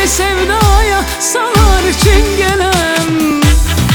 deli sevdaya salar çingenem.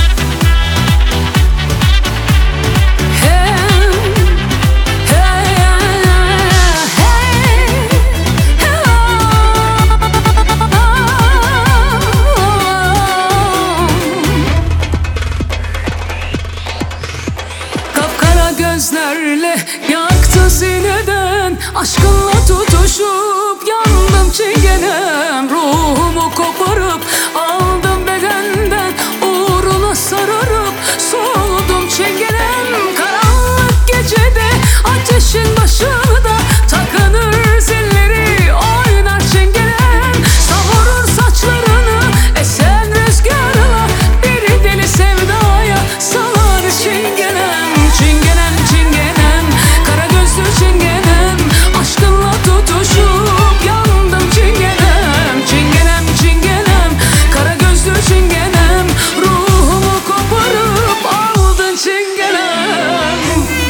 Gözlerle yaktı sineden, aşkınla tutuşup yandım çingenem. Ruhumu koparıp aldım bedenden, uğruna sararıp soğudum çingenem. Karanlık gecede ateşin başında takınır zilleri oynar çingenem. Savurur saçlarını esen rüzgarla, bir deli sevdaya salar çingenem. Çingenem, çingenem, kara gözlü çingenem, aşkınla tutuşup yandım çingenem. Çingenem, çingenem, kara gözlü çingenem, ruhumu koparıp aldın çingenem.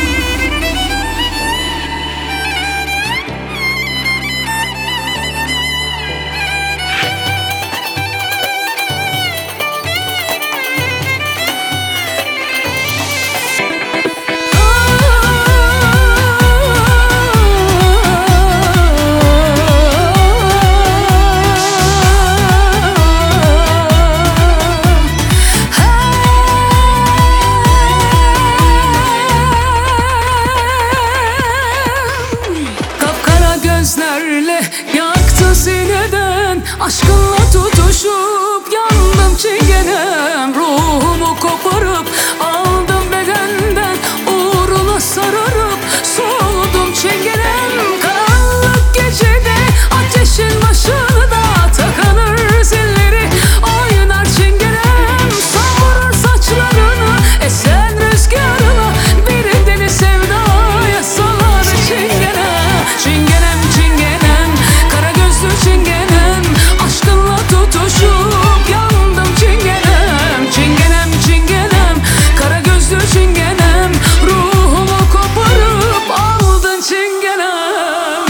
Gözlerle yaktı sineden, aşkınla tutuşup yandım çingenem. Ruhumu koparıp aldım bedenden, uğruna sararıp soğudum çingenem. Karanlık gecede ateşin başında takılır zilleri oynar çingenem. Savurur saçlarını esen rüzgarla, bir deli sevdaya salar çingenem. Çingenem, çingenem, kara gözlü çingenem, aşkınla tutuşup yandım çingenem. Çingenem, çingenem, kara gözlü çingenem, ruhumu koparıp aldın çingenem.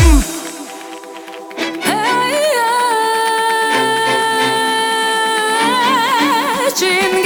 Hey, çingenem.